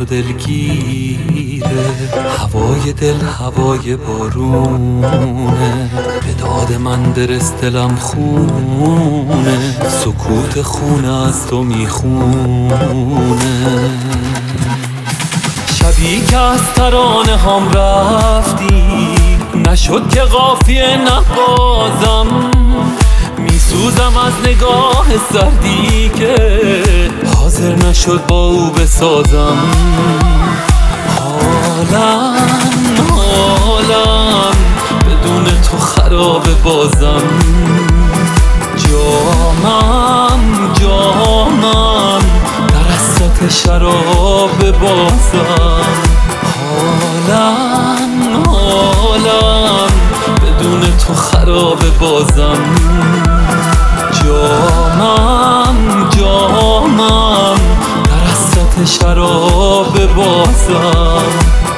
دلگیره، هوای دل هوای بارونه، به داد من درست دلم خونه، سکوت خونه از تو میخونه. شبی که از ترانه هم رفتی، نشد که قافیه نبازم، میسوزم از نگاه سردی که حاضر نشد با او بسازم. حالم بدون تو خراب بازم، جامم در اسات شراب بازم. حالم بدون تو خراب بازم، جامم در اسات شراب بازم.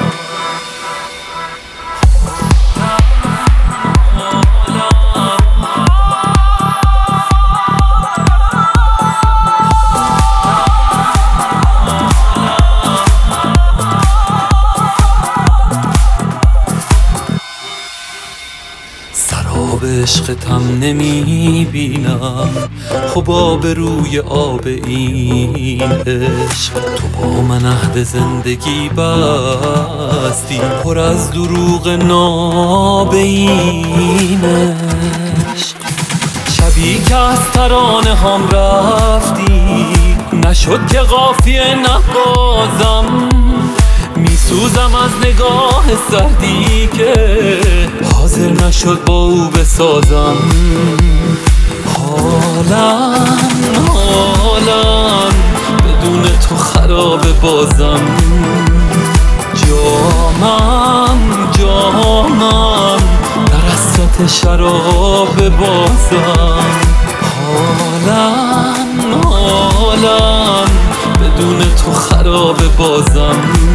سراب عشقتم نمیبینم، حباب روی آب این عشق. تو با من عهد زندگی بستی، پر از دروغ ناب این عشق. شبی که از ترانه هم رفتی، نشد که قافیه نبازم، میسوزم از نگاه سردی که حاضر نشد با او بسازم. حالم بدون تو خراب بازم، جامم در اسات شراب بازم. حالم بدون تو خراب بازم،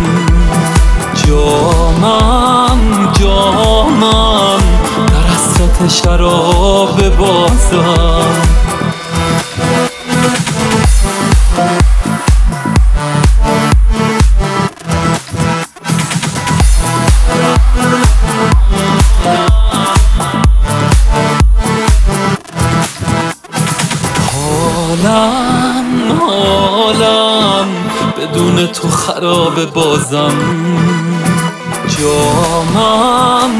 جامم در اسات شراب بازم. حالم بدون تو خراب بازم،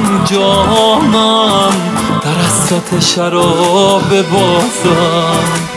جامم در اسات شراب بازم.